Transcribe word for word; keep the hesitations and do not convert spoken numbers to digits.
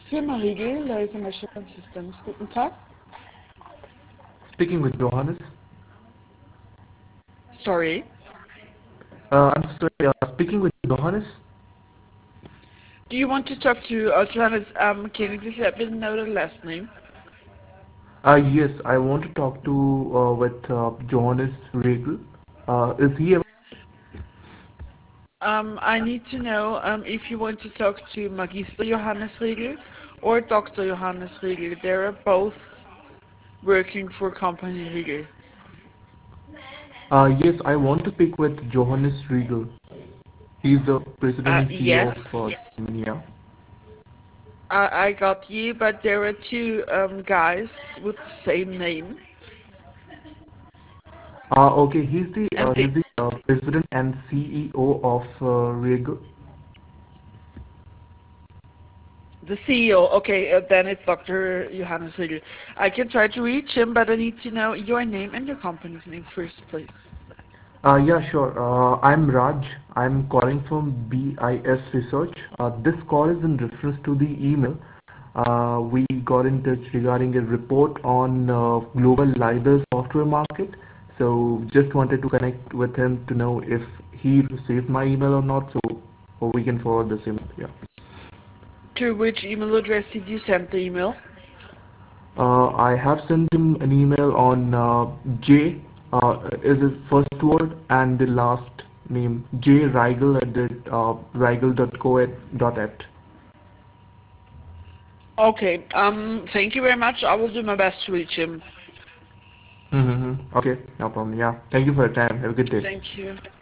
Firma Riegel, Laser Measurement Systems. Guten Tag. Speaking with Johannes. Sorry. Uh, I'm sorry, uh, speaking with Johannes. Do you want to talk to uh, Johannes? Um, can you please let me know the last name? Uh, yes, I want to talk to uh, with uh, Johannes Riegel. Uh, is he? av- Um, I need to know um, if you want to talk to Magister Johannes Riegel or Doctor Johannes Riegel. They are both working for company Riegel. Uh, yes, I want to speak with Johannes Riegel. He's the president Uh, and C E O of uh, yes, Mania. I, I got you, but there are two um, guys with the same name, Uh, okay, he's the and uh, they he's the uh, president and C E O of uh, Riegel. The C E O, okay, uh, then it's Doctor Johannes Riegel. I can try to reach him, but I need to know your name and your company's name first, please. Uh, yeah, sure. Uh, I'm Raj. I'm calling from B I S Research. Uh, this call is in reference to the email. Uh, we got in touch regarding a report on uh, global LiDAR software market. So just wanted to connect with him to know if he received my email or not, so or we can forward the same. Yeah. To which email address did you send the email? Uh, I have sent him an email on uh, J uh, is his first word and the last name J Rigel at the uh, rigel dot co dot at. Okay, um, thank you very much. I will do my best to reach him. Mm-hmm. Okay, no problem. Yeah. Thank you for your time. Have a good day. Thank you.